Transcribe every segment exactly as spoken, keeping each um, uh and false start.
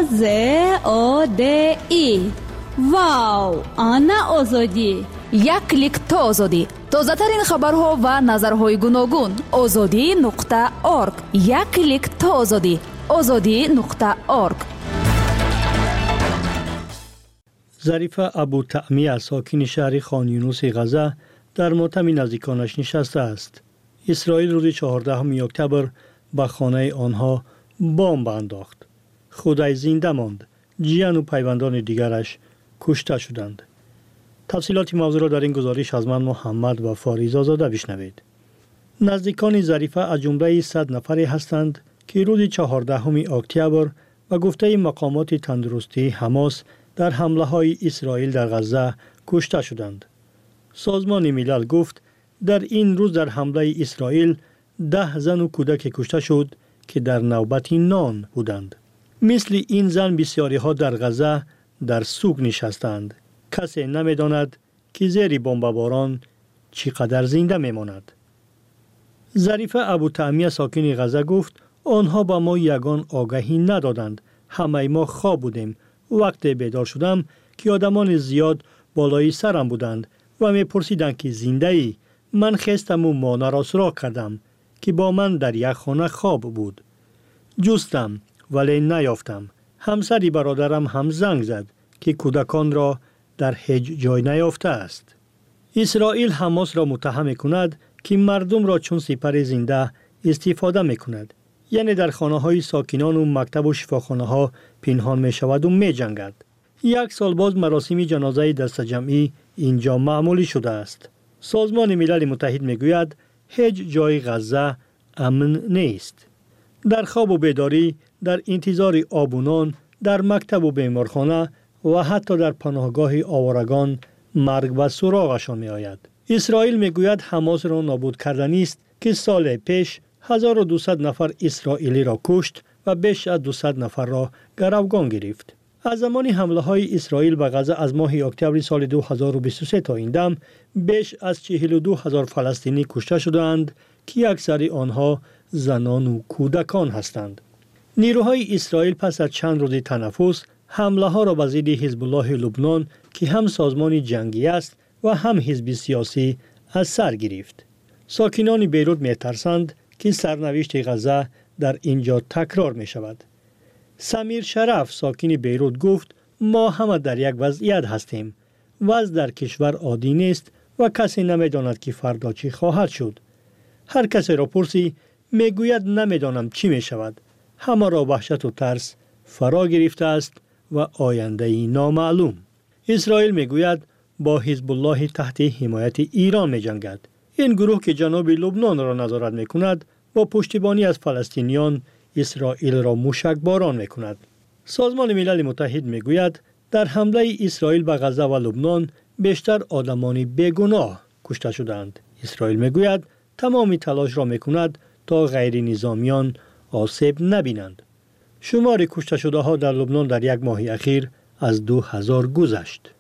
ز او د ای. واو، آنا آزادی. یک کلیک تا آزادی. تازه ترین خبرها و نظرهای گوناگون. آزادی نقطه اورگ. یک کلیک تا آزادی. آزادی نقطه اورگ. ظریفه ابوطعمیه ساکن شهر خان یونس غزه در ماتم نزدیکانش نشسته است. اسرائیل روز چهاردهم اکتبر به خانه آنها بمب انداخت. خودش زنده ماند. جیان و پیوندان دیگرش کشته شدند. تفصیلات موضوع را در این گزارش از من محمد و فاریزا زاده بشنوید. نزدیکان ظریفه از جمله صد نفری هستند که روز چهاردهم اکتبر و گفته مقامات تندرستی حماس در حمله های اسرائیل در غزه کشته شدند. سازمان ملل گفت در این روز در حمله اسرائیل ده زن و کودک کشته شد که در نوبت نان بودند. مثل این زن بسیاری ها در غزه در سوق نشستند. کسی نمیداند که زیر بمباران چقدر زنده میماند. ظریفه ابوطعمیه ساکن غزه گفت آنها با ما یگان آگاهی ندادند. همه ما خواب بودیم. وقتی بیدار شدم که آدمان زیاد بالای سرم بودند و می پرسیدند که زنده ای. من خستم و مانه را سراغ کردم که با من در یک خانه خواب بود. جستم ولی نیافتم. همسری برادرم هم زنگ زد که کودکان را در هیچ جای نیافته است. اسرائیل حماس را متهم می‌کند که مردم را چون سپر زنده استفاده می‌کند. یعنی در خانه‌های ساکنان و مکتب و شفاخانه‌ها پنهان می‌شود و می‌جنگد. یک سال باز مراسم جنازه دست جمعی اینجا معمولی شده است. سازمان ملل متحد می‌گوید هیچ جای غزه امن نیست. در خواب و بیداری، در انتظار آب و نان، در مکتب و بیمارخانه و حتی در پناهگاه آوارگان مرگ و سراغشان می آید. اسرائیل می گوید حماس را نابود کردنی است که سال پیش هزار و دویست نفر اسرائیلی را کشت و بیش از دویست نفر را گروگان گرفت. از زمان حمله های اسرائیل به غزه از ماه اکتبر سال دو هزار و بیست و سه تا این دم بیش از چهل و دو هزار فلسطینی کشته شدند که اکثر آنها زنان و کودکان هستند. نیروهای اسرائیل پس از چند روز تنفس حمله ها را به ضد حزب الله لبنان که هم سازمان جنگی است و هم حزب سیاسی از سر گرفت. ساکنان بیروت می ترسند که سرنوشت غزه در اینجا تکرار می شود. سمیر شرف ساکن بیروت گفت ما همه در یک وضعیت هستیم. وضع در کشور عادی نیست و کسی نمی داند که فردا چی خواهد شد. هر کسی را پرسی می گوید نمی دانم چی می شود. همه را وحشت و ترس فرا گرفته است و آینده نامعلوم. اسرائیل می گوید با حزب الله تحت حمایت ایران می جنگد. این گروه که جنوب لبنان را نظارت می کند با پشتیبانی از فلسطینیان اسرائیل را موشک باران می کند. سازمان ملل متحد می گوید در حمله اسرائیل به غزه و لبنان بیشتر آدمان بیگناه کشته شدند. اسرائیل می گوید تمام تلاش را می کند تا غیر نظامیان آسیب نبینند. شمار کشته شده ها در لبنان در یک ماه اخیر از دو هزار گذشت.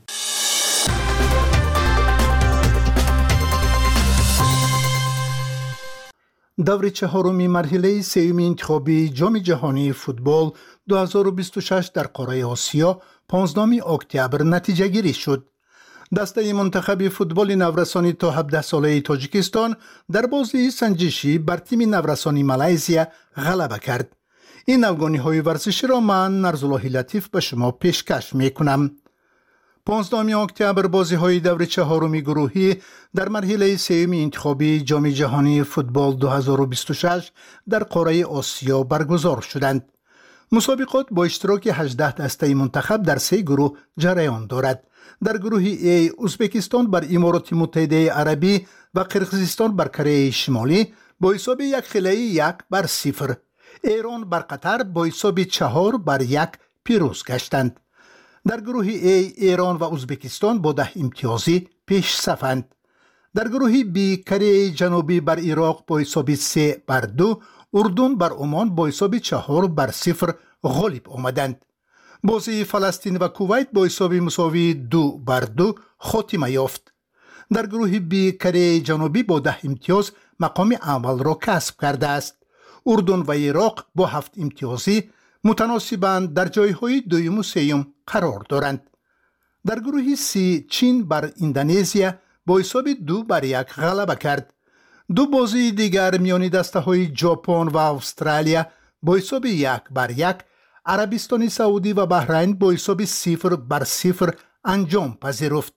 دور چهارمی مرحله سوم انتخابی جام جهانی فوتبال دو هزار و بیست و شش در قاره آسیا پانزدهم اکتبر نتیجه گیری شد. دسته منتخب فوتبال نورسانی تا هفده ساله تاجیکستان در بازی سنجشی بر تیم نورسانی مالزیا غلبه کرد. این افغانی های ورزشی را من نرزالله لطیف به شما پیشکش می کنم. پانزدهم اکتبر بازی های دور چهارمی گروهی در مرحله سوم انتخابی جام جهانی فوتبال دو هزار و بیست و شش در قاره آسیا برگزار شدند. مسابقات با اشتراک هجده دسته منتخب در سه گروه جریان دارد. در گروه ای ازبکستان بر امارات متحده عربی و قرقیزستان بر کره شمالی با حساب یک خیلی یک بر صفر. ایران بر قطر با حساب چهار بر یک پیروز گشتند. در گروه ای ایران و ازبکستان با ده امتیازی پیش صفند. در گروه بی کره جنوبی بر عراق با حساب سه بر دو، اردن بر عمان با حساب چهار بر صفر غالب آمدند. بازی فلسطین و کویت با حساب مساوی دو بر دو خاتمه یافت. در گروه بی کره جنوبی با ده امتیاز مقام اول را کسب کرده است. اردن و عراق با هفت امتیازی متناسباً در جایهای دوم و سوم قرار دارند. در گروه سی چین بر اندونزیا با حساب دو بر یک غلبه کرد. دو بازی دیگر میان دسته‌های ژاپن و استرالیا با حساب یک بر یک، عربستان سعودی و بحرین با حساب صفر بر صفر انجام پذیرفت.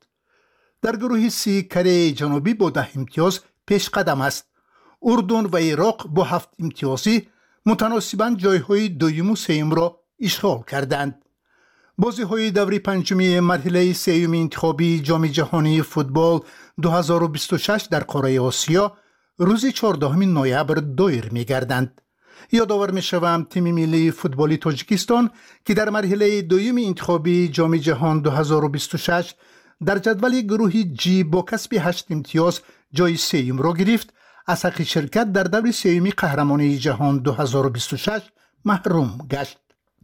در گروه سی کره جنوبی با ده امتیاز پیش قدم است. اردن و عراق با هفت امتیازی متناسباً جایهای دوم و سوم را اشغال کردند. بازی‌های دور پنجمی مرحله سوم انتخابی جام جهانی فوتبال دو هزار و بیست و شش در قاره آسیا روز چهاردهم نوامبر دایر می‌گردند. یادآور می‌شوم تیم ملی فوتبالی تاجیکستان که در مرحله دوم انتخابی جام جهان دو هزار و بیست و شش در جدول گروه جی با کسب هشت امتیاز جای سوم را گرفت، از حق شرکت در دور سوم قهرمانی جهان دو هزار و بیست و شش محروم گشت.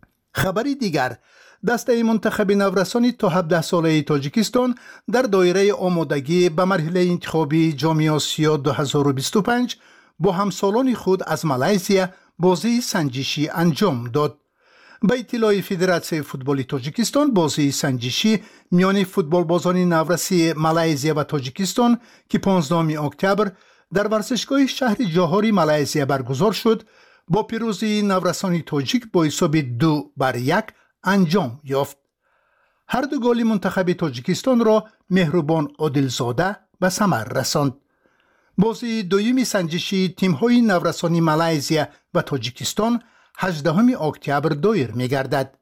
خبری دیگر، دسته منتخب نورسانی تا هفده ساله تاجیکستان در دایره آمادگی به مرحله انتخابی جام آسیا دو هزار و بیست و پنج با همسالان خود از مالزیا بازی سنجشی انجام داد. به اطلاع فدراسیون فوتبال تاجیکستان، بازی سنجشی میان فوتبال بازان نورسی مالزیا و تاجیکستان که پانزدهم اکتبر در ورزشگاه شهر جوهری مالزیا برگزار شد، با پیروزی نورسانی تاجیک با حساب دو بر یک انجام یافت. هر دو گل منتخب تاجیکستان را مهربان عادلزاده به ثمر رساند. بازی دومی سنجشی تیم‌های نورسانی مالزیا و تاجیکستان هجدهم اکتبر دایر می‌گردد.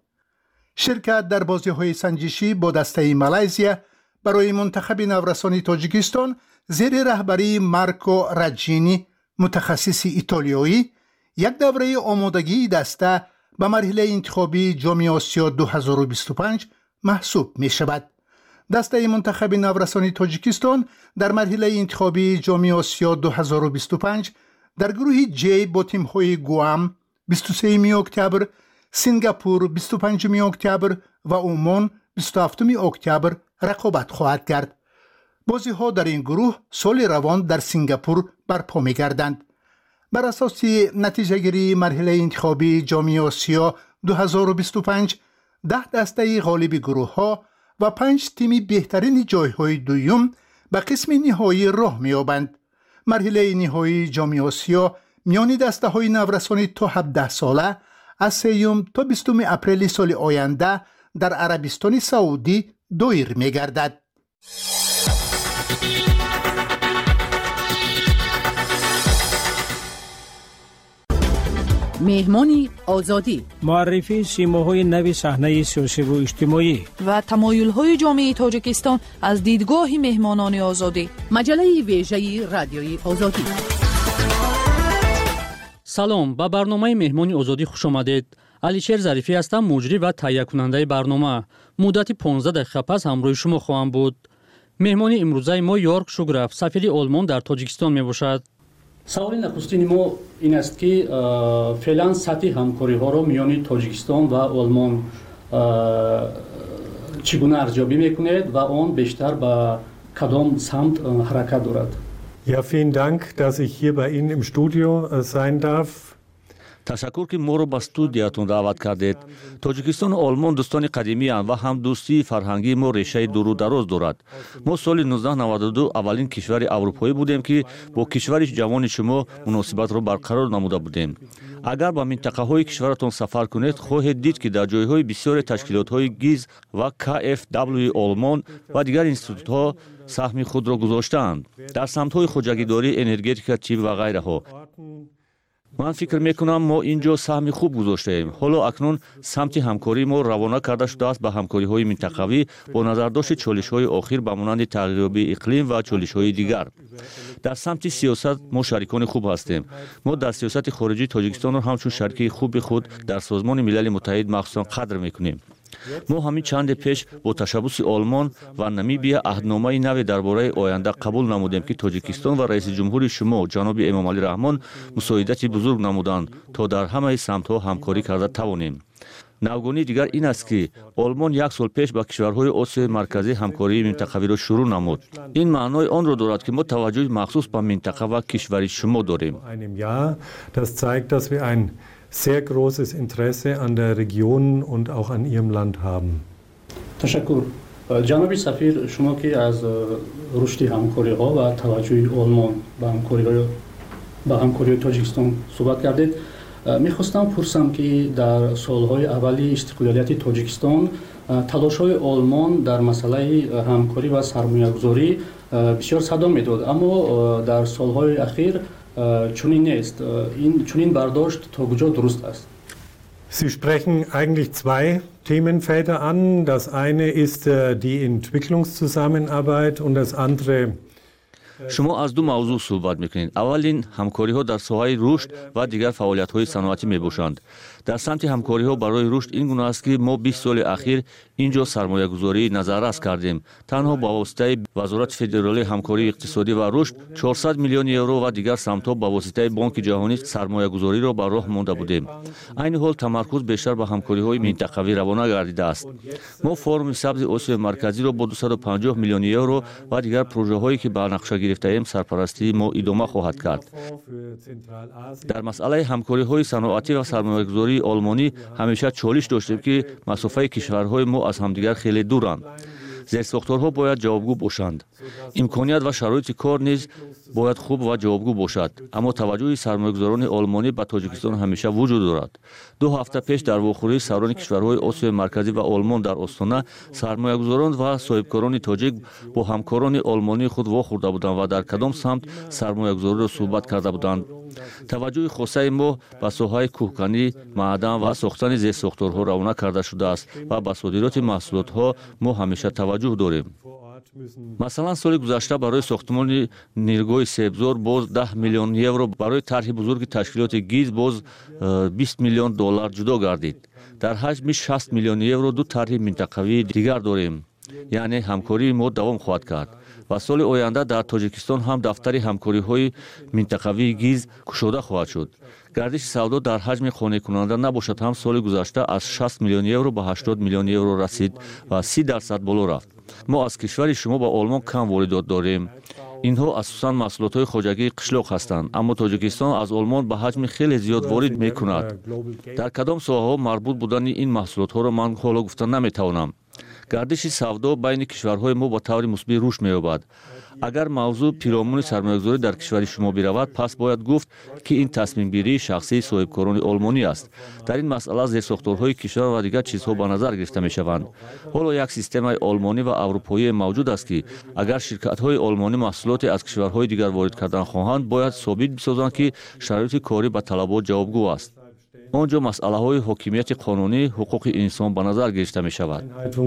شرکت در بازی‌های سنجشی با دسته مالزیا برای منتخب نورسانی تاجیکستان زیر رهبری مارکو راجینی متخصص ایتالیایی یک دوره آمادگی دسته به مرحله انتخابی جام آسیا دو هزار و بیست و پنج محسوب می شود. دسته منتخب نورسانی تاجیکستان در مرحله انتخابی جام آسیا دو هزار و بیست و پنج در گروه جی با تیم‌های گوام بیست و سوم اکتبر، سنگاپور بیست و پنجم اکتبر و عمان بیست و هفتم اکتبر رقابت خواهد کرد. بازی‌ها در این گروه سال روان در سنگاپور برپا می‌گردند. بر اساس نتیجه گیری مرحله انتخابی جام آسیا دو هزار و بیست و پنج، ده دسته غالب گروه ها و پنج تیم بهترین جایهای دوم به قسم نهایی راه می‌یابند. مرحله نهایی جام آسیا میان دسته های نورسانی تا هفده ساله از سوم تا بیستم اپریل سال آینده در عربستان سعودی دایر می‌گردد. مهمانی آزادی، معرفی سیماهای نو صحنه سیاسی و اجتماعی و تمایل‌های جامعه تاجیکستان از دیدگاه مهمانان آزادی. مجله ویژه رادیوی آزادی. سلام، با برنامه مهمانی آزادی خوش آمدید. علیشیر ظریفی هستم، مجری و تهیه کننده برنامه. مدت پانزده دقیقه پس همراه شما خواهم بود. مهمانی امروزه ما یورک شوگرف، سفیر آلمان در تاجیکستان می باشد. سوال نخستین ما این است که فعلا سطح همکاری ها را میان تاجیکستان و آلمان چگونه ارزیابی میکنید و آن بیشتر به کدام سمت حرکت دارد؟ Ja, vielen Dank, dass ich hier bei Ihnen im Studio äh, sein darf. تشکر که ما رو به استودیوتون دعوت کردید. تاجیکستان و آلمان دوستان قدیمی اند و هم دوستی فرهنگی ما ریشه دور و دراز دارد. ما سال نوزده نود و دو اولین کشور اروپایی بودیم که با کشور جوان شما مناسبت را برقرار نموده بودیم. اگر به منطقه های کشورتون سفر کنید خواهید دید که در جایهای بسیار تشکیلات های گیز و کی اف دبلیو آلمان و دیگر انستیتوت ها سهم خود را گذاشتند در سمت های خودجگیداری، انرژتیک، طب و غیره ها. من فکر میکنم ما اینجا سهم خوب گذاشته ایم. حالا اکنون سمت همکاری ما روانه کرده شده است به همکاری های منطقوی با نظر داشت چالش های اخیر به مانند تغییریابی اقلیم و چالش های دیگر. در سمت سیاست ما شریکان خوب هستیم. ما در سیاست خارجی تاجیکستان را همچون شریک خوب خود در سازمان ملل متحد مخصوصا قدر میکنیم. ما همین چند پیش با تشبث آلمان و نمیبیا عهدنامه نو درباره آینده قبول نمودیم که تاجیکستان و رئیس جمهور شما جناب امام علی رحمان مساعدت بزرگ نمودند تا در همه سمت‌ها همکاری کرده توانیم. نوگانی دیگر این است که آلمان یک سال پیش با کشورهای آسیای مرکزی همکاری منطقوی را شروع نمود. این معنای آن را دارد که ما توجه مخصوص به منطقه و کشور شما داریم. Das zeigt, dass wir ein sehr großes Interesse an der Region und auch an ihrem Land haben. تشکر. جناب سفیر، شما که از رشد همکاری‌ها و توجه آلمان به همکاری‌های به همکاری تاجیکستان صحبت کردید. می‌خواستم پرسم که در سال‌های اولی استقلالیت تاجیکستان تلاش‌های آلمان در مسئله همکاری و سرمایه‌گذاری بسیار صدا می‌داد، اما در سال‌های اخیر چنین نیست. این چنین برداشت تا کجا درست است؟ Sie sprechen eigentlich zwei Themenfelder an. Das eine ist die Entwicklungszusammenarbeit und das andere шумо аз ду мавзӯъ суҳбат мекунед. аввалин ҳамкориҳо дар соҳаи рушд ва дигар фаъолиятҳои саноатӣ мебошанд. дар самти ҳамкориҳо барои рушд ин гуна аст ки мо бист соли ахир ин ҷо сармоягузории назаррас кардем. танҳо ба воситаи вазорати федералии ҳамкории иқтисодӣ ва рушд чорсад миллиони евро ва дигар самтҳо ба воситаи бонки ҷаҳонӣ сармоягузориро ба роҳ монда будем. айни ҳол тамаркуз бештар ба ҳамкориҳои минтақавӣ равона гардидааст. мо форуми сабзи осиёи марказиро бо дусаду панҷоҳ миллиони евро ва дигар проҷаҳое ки ба нақша гирифтаем сарпарастии мо идома хоҳад кард. дар масъалаи ҳамкориҳои саноатӣ ва сармоягузории олмонӣ ҳамеша чолиш доштем ки масофаи кишварҳои мо аз ҳамдигар хеле дуранд. зерсохторҳо бояд ҷавобгӯ бошанд. имконият ва шароити кор низ бояд хуб ва ҷавобгӯ бошад. аммо таваҷҷӯҳи сармоягузорони олмонӣ ба тоҷикистон ҳамеша вуҷуд дорад. ду ҳафта пеш дар вохӯрии сарони кишварҳои осиёи марказӣ ва олмон дар остона сармоягузорон ва соҳибкорони тоҷик бо ҳамкорони олмонии худ вохӯрда буданд ва дар кадом самт сармоягузориро суҳбат карда буданд. таваҷҷӯҳи хосаи мо ба соҳаи кӯҳканӣ, маъдан ва сохтани зерсохторҳо равона карда шудааст ва ба содироти маҳсулотҳо мо ҳамеша таваҷҷӯҳ дорем. масалан, соли гузашта барои сохтмони ниргоҳи себзор боз даҳ миллион евро, барои тарҳи бузурги ташкилоти гиз боз бист миллион доллар ҷудо гардид. дар ҳаҷми шаст миллиони евро ду тарҳи минтақавии дигар дорем, яъне ҳамкории мо давом хоҳад кард. ва соли оянда дар тоҷикистон ҳам дафтари ҳамкориҳои минтақавии гиз кушода хоҳад шуд. гардиши савдо дар ҳаҷми қонеъкунанда набошад ҳам соли гузашта аз шаст миллиони евро ба ҳаштод миллиони евро расид ва си дарсад боло рафт. мо аз кишвари шумо ба олмон кам воридот дорем. инҳо асосан маҳсулотҳои хоҷагии қишлоқ ҳастанд, аммо тоҷикистон аз олмон ба ҳаҷми хеле зиёд ворид мекунад. дар кадом соҳаҳо марбут будани ин маҳсулотҳоро ман ҳоло гуфта наметавонам. гардиши савдо байни кишварҳои мо ба таври мусбӣ рушд меёбад. агар мавзӯъ пиромони сармоягузорӣ дар кишвари шумо биравад, пас бояд гуфт, ки ин тасмимгирии шахсии соҳибкорони олмонӣ аст. дар ин масъала зерсохторҳои кишвар ва дигар чизҳо ба назар гирифта мешаванд. ҳоло як системаи олмонӣ ва аврупоие мавҷуд аст, ки агар ширкатҳои олмонӣ маҳсулоте аз кишварҳои дигар ворид кардан хоҳанд, бояд собит бисозанд, ки шароити корӣ ба талабот ҷавобгӯ аст. он ҷо масъалаҳои ҳокимияти қонунӣ, ҳуқуқи инсон ба назар гирифта мешавад.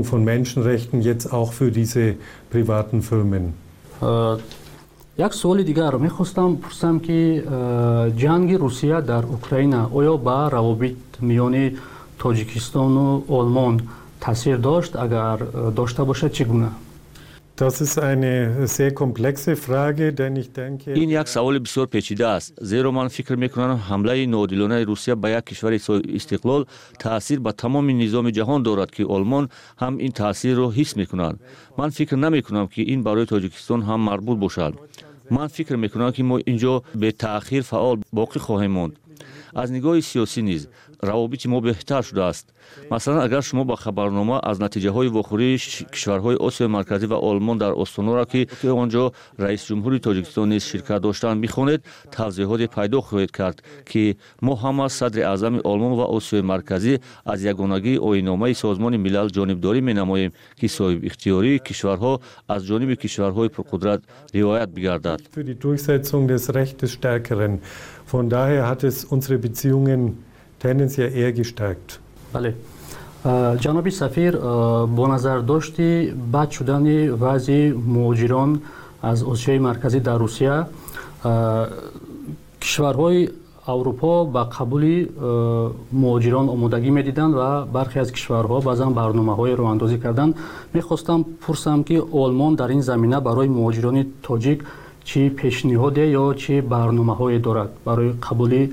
як суоли дигар мехостам пурсам, ки ҷанги Русия дар Украина оё ба равобит миёни Тоҷикистону Олмон таъсир дошт? агар дошта бошад, чӣ гуна? Das ist eine sehr komplexe Frage, denn ich denke... ин як саволи бисёр печида аст, зеро ман фикр мекунам ҳамлаи ноодилонаи Русия ба як кишвари соҳибистиқлол таъсир ба тамоми низоми ҷаҳон дорад, ки олмон ҳам ин таъсирро ҳис мекунад. ман фикр намекунам, ки ин барои Тоҷикистон ҳам марбут бошад. ман фикр мекунам, ки мо ин ҷо бетаъхир фаъол боқӣ хоҳем монд. аз нигоҳи сиёсӣ низ равобити мо беҳтар шудааст. масалан, агар шумо ба хабарнома аз натиҷаҳои вохӯрии кишварҳои осиёи марказӣ ва олмон дар остонаро, ки он ҷо раисҷумҳури Тоҷикистон низ ширкат доштанд, бихонед, тавзеҳоте пайдо хоҳед кард, ки мо ҳама садри аъзами олмон ва осиёи марказӣ аз ягонагии оинномаи Созмони милал ҷонибдорӣ менамоем, ки соҳибихтиёрии кишварҳо аз ҷониби кишварҳои пурқудрат риоят бигардад. Von daher hat es unsere Beziehungen tendenziell eher gestärkt. Bale. ҷаноби сафир, бо назардошти бад шудани вазъи муҳоҷирон аз Осиёи марказӣ дар Русия, кишварҳои аврупо ба қабули муҳоҷирон омодагӣ медиданд ва бархе аз кишварҳо баъзан барномаҳои роҳандозӣ карданд. мехостам пурсам, ки Олмон дар ин замина барои муҳоҷирони тоҷик чӣ пешниҳоде ё чӣ барномаҳое дорад барои қабули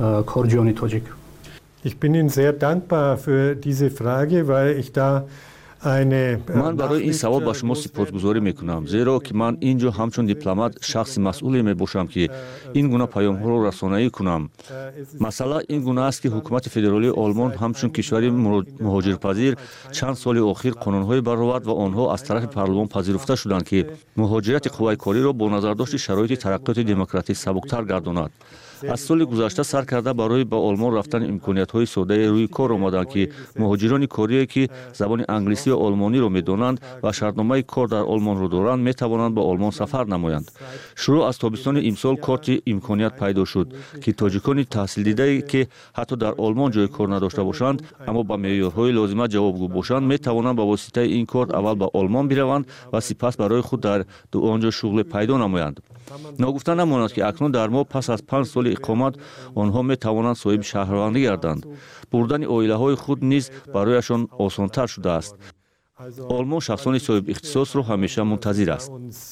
корҷиёни тоҷик? Ich bin Ihnen sehr dankbar für diese Frage, weil ich da ман барои ин савол ба шумо сипосгузорӣ мекунам, зеро ки ман ин ҷо ҳамчун дипломат шахси масъуле мебошам, ки ин гуна паёмҳоро расонаӣ кунам. Масъала ин гуна аст, ки ҳукумати федералии Олмон ҳамчун кишвари муҳоҷирпазир чанд соли охир қонунҳое баровард ва онҳо аз тарафи парлумон пазируфта шуданд, ки муҳоҷирати қувваи кориро бо назардошти шароити тараққиёти демократӣ сабуктар гардонад. аз соли гузашта сар карда барои ба Олмон рафтани имкониятҳои соддаи рӯи кор омаданд, ки муҳоҷирони корие, ки забони англисӣ ва олмониро медонанд ва шартномаи кор дар Олмонро доранд, метавонанд ба Олмон сафар намоянд. шуруъ аз тобистони имсол корти имконият пайдо шуд, ки тоҷикони таҳсилдидае, ки ҳатто дар Олмон ҷои кор надошта бошанд, аммо ба меъёрҳои лозима ҷавобгӯ бошанд, метавонанд ба воситаи ин корт аввал ба Олмон бираванд ва сипас барои худ дар онҷо шуғле пайдо намоянд. ногуфта намонад, ки акнун дар мо пас аз панҷ соли иқомат онҳо метавонанд соҳиби шаҳрвандӣ гарданд. бурдани оилаҳои худ низ барояшон осонтар шудааст. Олмон шахсони соҳиби ихтисосро ҳамеша мунтазир аст.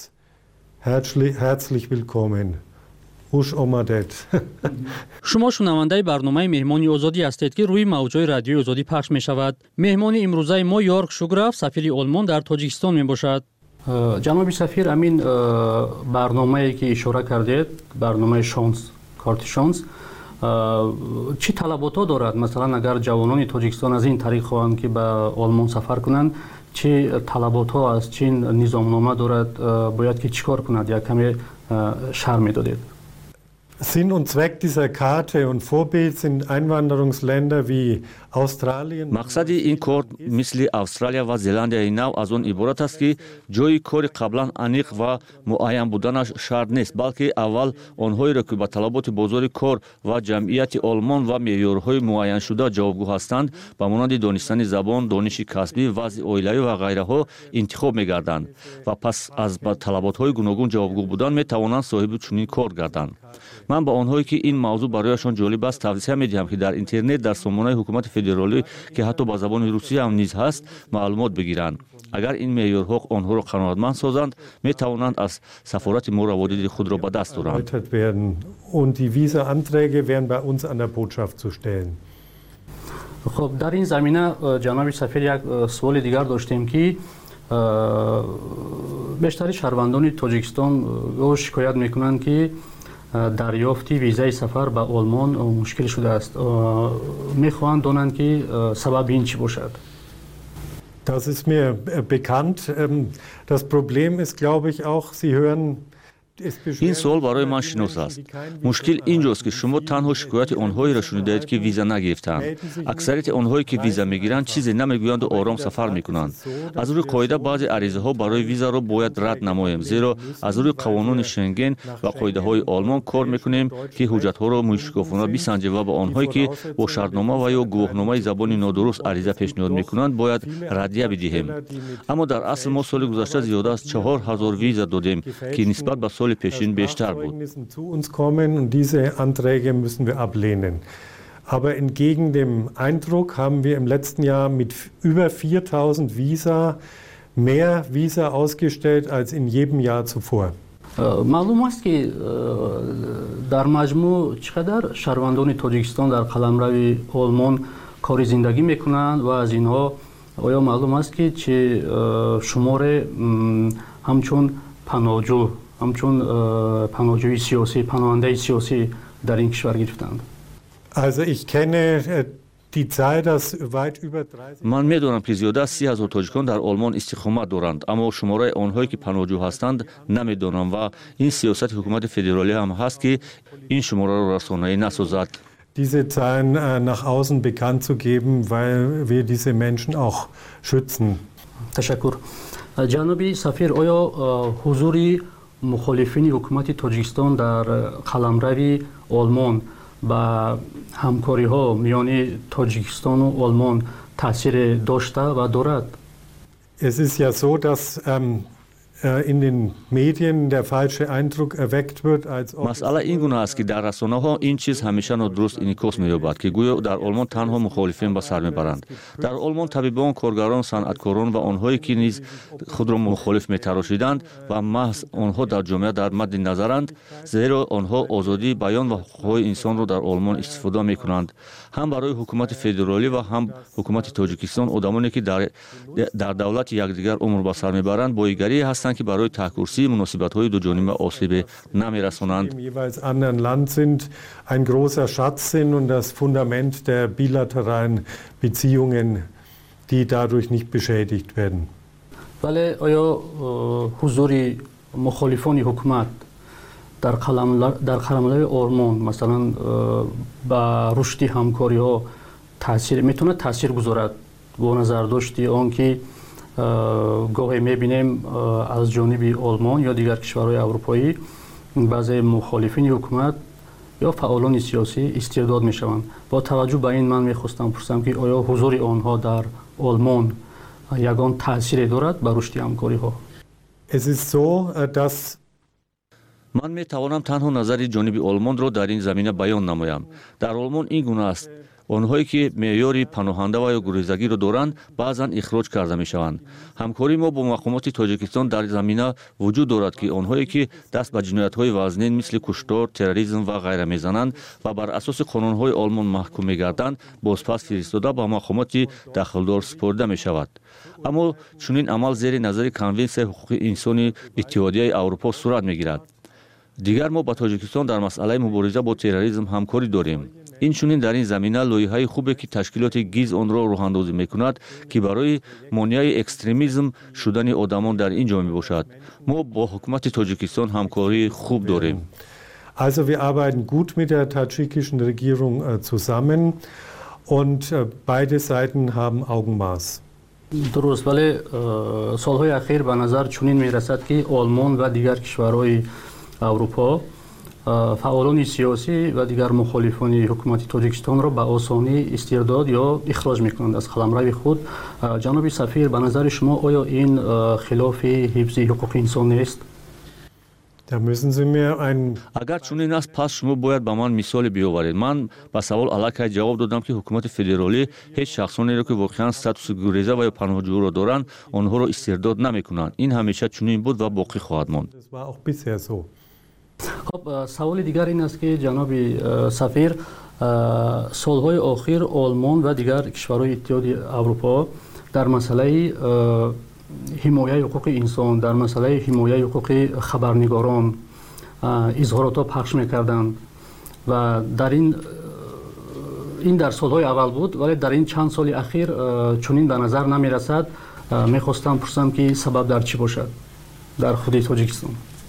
Herzlich willkommen. Хуш омадед. шумо шунавандаи барномаи меҳмони озодӣ ҳастед, ки рӯи мавҷҳои радиои озодӣ пахш мешавад. меҳмони имрӯзаи мо Йорк Шуграф, сафири Олмон дар Тоҷикистон мебошад. ҷаноби сафир, амин барномае ки ишора кардед, барномаи шонс, корти шонс, чӣ талаботҳо дорад? Масалан, агар ҷавонони Тоҷикистон аз ин тариқ хоҳанд, ки ба Олмон сафар кунанд, чӣ талаботҳо аст, чӣ низомнома дорад, бояд ки чӣ кор кунад? Як каме шарҳ медодед. Sinn und Zweck dieser Karte und Vorbild sind Einwanderungsländer wie Australien. мақсади ин кор мисли Австралия ва Зеландияи нав аз он иборат аст, ки ҷои кори қаблан аниқ ва муайян буданаш шарт нест, балки аввал онҳоеро, ки ба талаботи бозори кор ва ҷамъияти Олмон ва меъёрҳои муайяншуда ҷавобгӯ ҳастанд, ба монанди донистани забон, дониши касбӣ, вазъи оилавӣ ва ғайраҳо интихоб мегарданд ва пас аз ба талаботҳои гуногун ҷавобгӯ будан метавонанд соҳиби чунин кор гарданд. ман ба онҳое, ки ин мавзӯъ барояшон ҷолиб аст, тавсия медиҳам, ки дар интернет дар сомонаи ҳукумати федералӣ, ки ҳатто ба забони русӣ ҳам низ ҳаст, маълумот бигиранд. агар ин меъёрҳо онҳоро қаноатманд созанд, метавонанд аз сафорати мо раводиди худро ба даст оранд. Und die Visa-Anträge wären bei uns an der Botschaft zu stellen. خب در این زمینه جناب سفیر یک سوال دیگر داشتیم که بیشتر شهروندان تاجیکستان شکایت میکنند که دریافتی ویزای سفر به آلمان مشکل شده است. میخواهند دانند که سبب این چی باشد. Das ist mir bekannt. Das Problem ist, glaube ich, auch, Sie hören ин суол барои ман шинос аст. мушкил ин ҷост, ки шумо танҳо шикояти онҳоеро шунидаед, ки виза нагирифтанд. аксарияти онҳое, ки виза мегиранд, чизе намегӯянду ором сафар мекунанд. аз рӯи қоида баъзе аризаҳо барои визаро бояд рад намоем, зеро аз рӯи қонуни Шенген ва қоидаҳои Олмон кор мекунем, ки ҳуҷҷатҳоро мушкофона бисанҷем ва ба онҳое, ки бо шартнома ва ё гувоҳномаи забони нодуруст ариза пешниҳод мекунанд, бояд раддия бидиҳем. аммо дар асл мо соли гузашта зиёда аз чаҳор ҳазор виза додем, ки нисбат ба соли пешин бештар буд. Zu uns kommen und diese Anträge müssen wir ablehnen. Aber entgegen dem Eindruck haben wir im letzten Jahr mit über viertausend Visa mehr Visa ausgestellt als in jedem Jahr zuvor. معلوم است که در مجموع چقدر شهروندان تاجیکستان در قلمرو آلمان کار زندگی میکنند و از اینها آیا معلوم است که چه شمار همچون پناهجو همچون پناهجوی سیاسی پناهنده سیاسی در این کشور گرفتند. Also ich kenne die Zahl, dass weit über dreißig ман медонам, ки зиёда аз си ҳазор тоҷикон дар Олмон истиқомат доранд, аммо шумораи онҳое, ки паноҳҷӯ ҳастанд, намедонам ва ин сиёсати ҳукумати федералӣ ҳам ҳаст, ки ин шумораро расонаӣ насозад. Diese Zahlen nach außen bekannt zu geben, weil wir diese Menschen auch schützen. تشکر. جنابی سفیر، آیا حضوری مخالفین حکومت تاجیکستان در قلمرو آلمان با همکاری ها میان تاجیکستان و آلمان تاثیر داشته و دارد؟ Es ist ja so, dass ähm, in den Medien der falsche Eindruck erweckt wird, als ob масъала ин гуна аст ки дар расонаҳо ин чиз ҳамеша нодуруст инъикос меёбад ки гӯё дар олмон танҳо мухолифин ба сар мебаранд. дар олмон табибон, коргарон, санъаткорон ва онҳое ки низ худро мухолиф метарошиданд ва маҳз онҳо дар ҷомеа дар мадди назаранд, зеро онҳо озодии баён ва ҳуқуқҳои инсонро дар олмон истифода мекунанд. ҳам барои ҳукумати федералӣ ва ҳам ҳукумати Тоҷикистон одамоне ки дар дар давлати якдигар умр ба сар мебаранд боигарие ҳастанд ки барои таҳкурсии муносибатҳои дуҷониба осебе намерасонанд. im jeweils anderen Land sind, ein großer Schatz sind und das Fundament der bilateralen Beziehungen, die dadurch nicht beschädigt werden. ولی آیا حضور مخالفان حکومت در قلمرو آلمان مثلا با رشد همکاری ها تاثیر میتونه تاثیر گذارد؟ با نظر داشتی آن که گاهی میبینیم از جانب آلمان یا دیگر کشورهای اروپایی بعضی مخالفین حکومت یا فعالان سیاسی استرداد میشوند. با توجه به این من میخواستم پرسم که آیا حضور آنها در آلمان یگان تاثیر دارد بر رشد همکاری ها؟ Es ist so, dass ман метавонам танҳо назари ҷониби олмонро дар ин замина баён намоям. дар олмон ин гуна аст: онҳое ки меъёри паноҳанда ва ё гурезагиро доранд баъзан ихроҷ карда мешаванд. ҳамкории мо бо мақомоти Тоҷикистон дар замина вуҷуд дорад ки онҳое ки даст ба ҷиноятҳои вазнин мисли куштор, терроризм ва ғайра мезананд ва бар асоси қонунҳои олмон маҳкум мегарданд, бозпас фиристода ба мақомоти дахлдор супорида мешавад. аммо чунин амал зери назари конвенсияи ҳуқуқи инсони иттиҳодияи аврупо сурат мегирад. дигар мо ба Тоҷикистон дар масъалаи мубориза бо терроризм ҳамкорӣ дорем. инчунин дар ин замина лоиҳаи хубе ки ташкилоти гиз онро роҳандозӣ мекунад ки барои монеаи экстремизм шудани одамон дар ин ҷо мебошад. мо бо ҳукумати Тоҷикистон ҳамкории хуб дорем. Also wir arbeiten gut mit der tadschikischen Regierung äh, zusammen und äh, beide Seiten haben Augenmaß. درست، ولی سالهای اخیر به نظر چنین میرسد که آلمان و دیگر کشورهای اروپا فعالان سیاسی و دیگر مخالفان حکومت تاجیکستان را به آسانی استرداد یا اخراج میکنند از قلمرو خود. جناب سفیر، به نظر شما آیا این خلاف حفظ حقوق انسان نیست؟ Da müssen Sie mir ein агар чунин аст, пас шумо бояд ба ман мисоле биёваред. ман ба савол аллакай ҷавоб додам ки ҳукумати федералӣ ҳеҷ шахсонеро ки воқеан статуси гуреза ва ё паноҳҷӯро доранд, онҳоро истирдод намекунанд. ин ҳамеша чунин буд ва боқӣ хоҳад монд. Das war auch bisher so. خب سوال دیگر این است که جناب سفیر، سالهای آخر آلمان و دیگر کشورهای اتحادیه اروپا در مسئله حمایت حقوق انسان، در مسئله حمایت حقوق خبرنگاران اظهارات پخش میکردند و در این این در سالهای اول بود، ولی در این چند سال اخیر چنین به نظر نمیرسد. میخواستم پرسم که سبب در چی باشد در خود تاجیکستان؟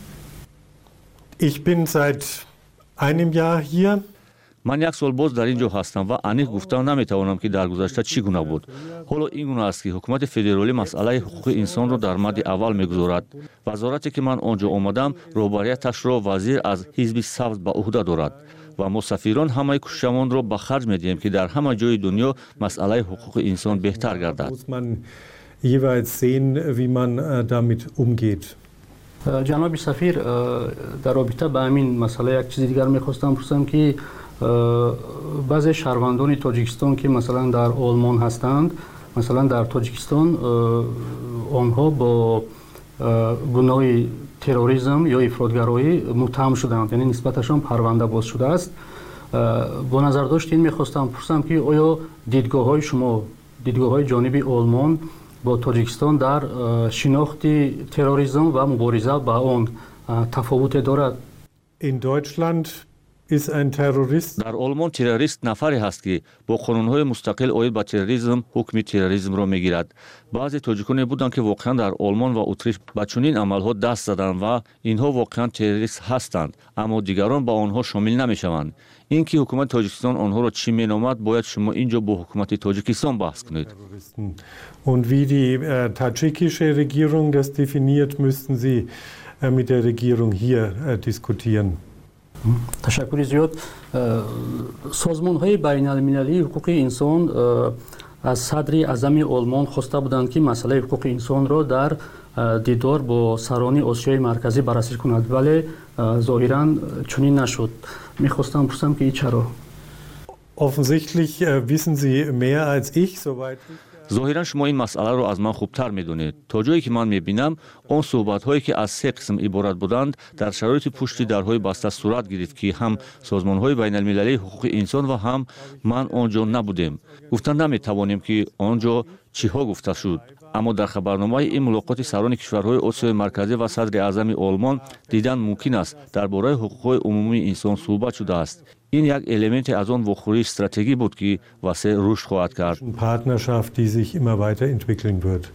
Ich bin seit einem Jahr hier. ман як сол боз дар ин ҷо ҳастам ва аниқ гуфтан наметавонам ки дар гузашта чӣ гуна буд. ҳоло ин гуна аст ки ҳукумати федералӣ масъалаи ҳуқуқи инсонро дар мадди аввал мегузорад. вазорате ки ман он ҷо омадам, роҳбарияташро вазир аз ҳизби сабз ба уҳда дорад ва мо сафирон ҳамаи кӯшишамонро ба харҷ медиҳем ки дар ҳама ҷои дунё масъалаи ҳуқуқи инсон беҳтар гардад. Muss man jeweils sehen, wie man damit umgeht. جناب سفیر، در رابطه با همین مسئله یک چیز دیگر میخواستم پرسم که بعضی شهروندان تاجیکستان که مثلا در آلمان هستند، مثلا در تاجیکستان آنها با گناه تروریسم یا افراطگرایی متهم شدند، یعنی نسبتشان پرونده باز شده است. با نظر داشتین میخواستم پرسم که آیا دیدگاه های شما، دیدگاه های جانب آلمان با تاجیکستان در شناخت تروریسم و مبارزه با آن تفاوت دارد؟ In Deutschland ist ein Terrorist. дар олмон террорист нафаре ҳаст ки бо қонунҳои мустақил оид ба терроризм ҳукми терроризмро мегирад. баъзе тоҷиконе буданд ки воқеан дар олмон ва утриш ба чунин амалҳо даст заданд ва инҳо воқеан террорист ҳастанд, аммо дигарон ба онҳо шомил намешаванд. ин ки ҳукумати Тоҷикистон онҳоро чӣ меномад, бояд шумо ин ҷо бо ҳукумати Тоҷикистон баҳс кунед. Und wie die äh, tadschikische Regierung das definiert, müssten Sie äh, mit der Regierung hier äh, diskutieren. تشکر زیاد. سازمان های بین المللی حقوق انسان از صدر اعظم آلمان خواسته بودند که مسئله حقوق انسان را در دیدار با سران آسیای مرکزی بررسی کند، ولی ظاهراً چنین نشد. میخواستم پرسم که چرا؟ Offensichtlich wissen Sie mehr als ich, soweit ظاهرا شما این مسئله رو از من خوبتر میدونید. تا جایی که من میبینم اون صحبت هایی که از سه قسم عبارت بودند در شرایط پشت درهای بسته صورت گرفت که هم سازمان های بین المللی حقوق انسان و هم من آنجا نبودیم. گفتن نمیتوانیم که آنجا چی ها گفته شد. اما در خبرنامه این ملاقات سران کشورهای آسیای مرکزی و صدر اعظم آلمان دیدن ممکن است درباره حقوق عمومی انسان صحبت شده است. این یک المنت از آن واخوری استراتژی بود که واسه رشد خواهد کرد. Partnerschaft, die sich immer weiterentwickeln wird.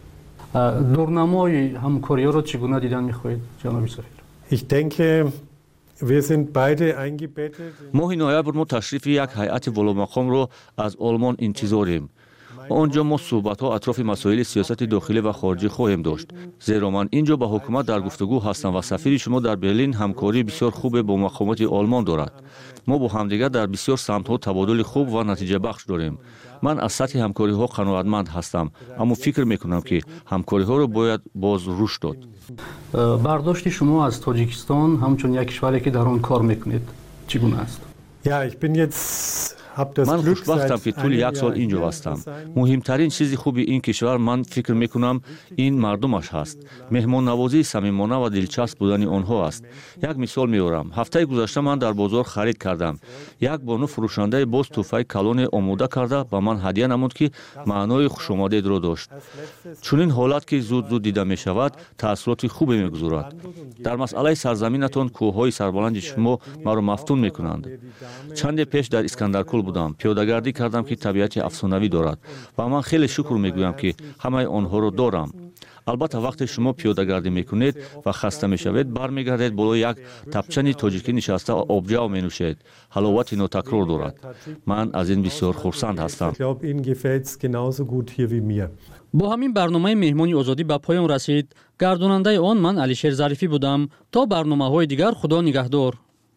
دورنمای همکاری رو چگونه دیدن می‌خواهید جناب سفیر؟ Ich denke, wir sind beide eingebettet. ماه نوامبر ما تشریف یک هیئت والامقام رو از آلمان انتظاریم. آنجا ما صحبت‌ها اطراف مسائل سیاست داخلی و خارجی خواهیم داشت. زیرا من اینجا با حکومت در گفتگو هستم و سفیر شما در برلین همکاری بسیار خوب با مقامات آلمان دارد. ما با همدیگر در بسیار سمت‌ها تبادل خوب و نتیجه بخش داریم. من از سطح همکاری‌ها قناعتمند هستم، اما فکر می‌کنم که همکاری‌ها را باید باز رشد داد. برداشت شما از تاجیکستان همچون یک کشوری که در آن کار می‌کنید چگونه است؟ Ja, ich bin jetzt من خوشبختم که طول یک سال اینجا هستم. مهمترین چیز خوبی این کشور من فکر میکنم این مردمش هست. مهمان نوازی صمیمانه و دلچسب بودن آنها است. یک مثال میارم. هفته گذشته من در بازار خرید کردم. یک بانو فروشنده باز توفای کلون آماده کرده و من هدیه نمود که معنای خوشامدید را داشت. چون این حالت که زود زود دیده می شود تأثیرات خوبی میگذارد. در مسئله سرزمینتان کوههای سربلند شما مرا مفتون میکنند. چند پیش در اسکندرکل بودم. پیاده‌گردی کردم که طبیعت افسانه‌ای دارد و من خیلی شکر میگویم که همه آنها را دارم. البته وقتی شما پیاده‌گردی میکنید و خسته میشوید برمیگردید بالای یک تپچنی تاجیکی نشسته و آبجو مینوشید. حلاوت ناتکرار دارد. من از این بسیار خرسند هستم. با همین برنامه مهمانی آزادی به پایان رسید. گرداننده آن من علیشیر ظریفی بودم. تا برنامه‌های دیگر خدا نگهدار.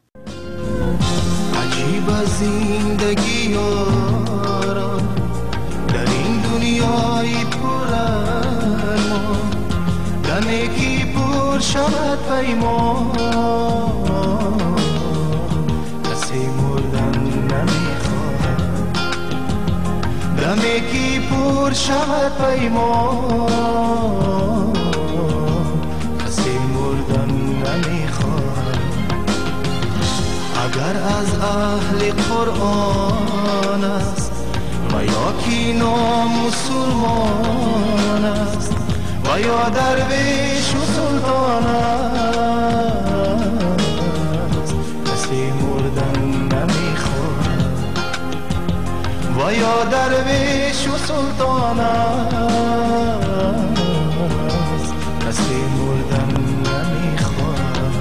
عجیب زندگی یارا در این دنیای پر ارمان دمی که پر شود پیمان کسی مردن نمیخواد دمی که پر شود پیمان کسی مردن نمیخواد اگر از اهل قرآن است و یا کی نامسلمان است و یا درویش و سلطان است کسی مردن نمیخواد و یا درویش و سلطان است کسی مردن نمیخواد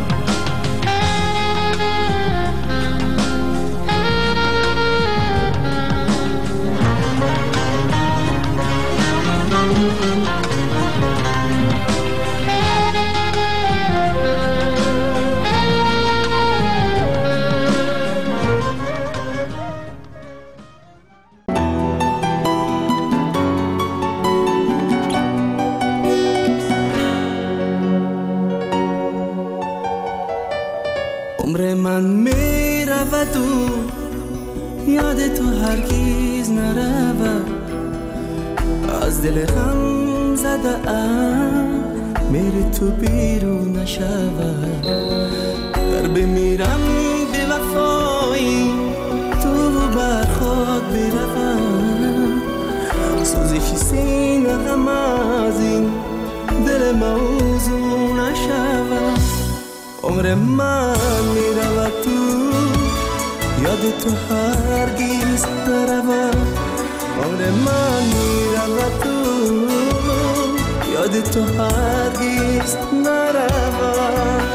عمر من می رود و یاد تو هرگیز نرود از دل غم زده ام میری تو بیرون نشود در بمیرم به وفایی تو بر خود بروم سوزش سینه غم از این دل موضوع نشود عمر من میرود تو یاد تو هرگیز نرود عمر من میرود تو یاد تو هرگیز نرود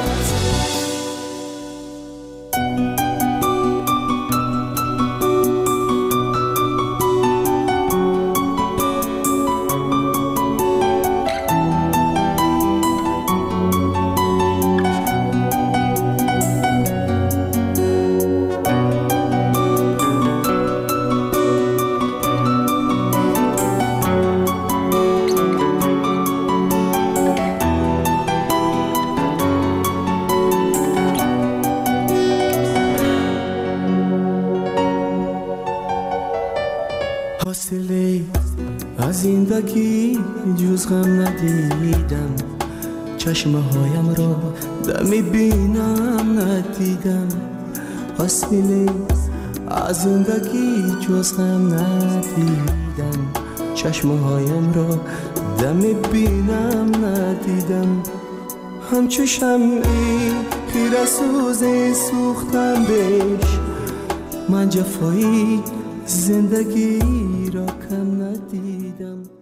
زندگی جز غم ندیدم، چشمه هایم را دمی بینم ندیدم، حاصله از زندگی جز غم ندیدم، چشمه هایم را دمی بینم ندیدم. همچو شمعی خیره سوزی سوختم بهش، من جفایی زندگی را کم ندیدم.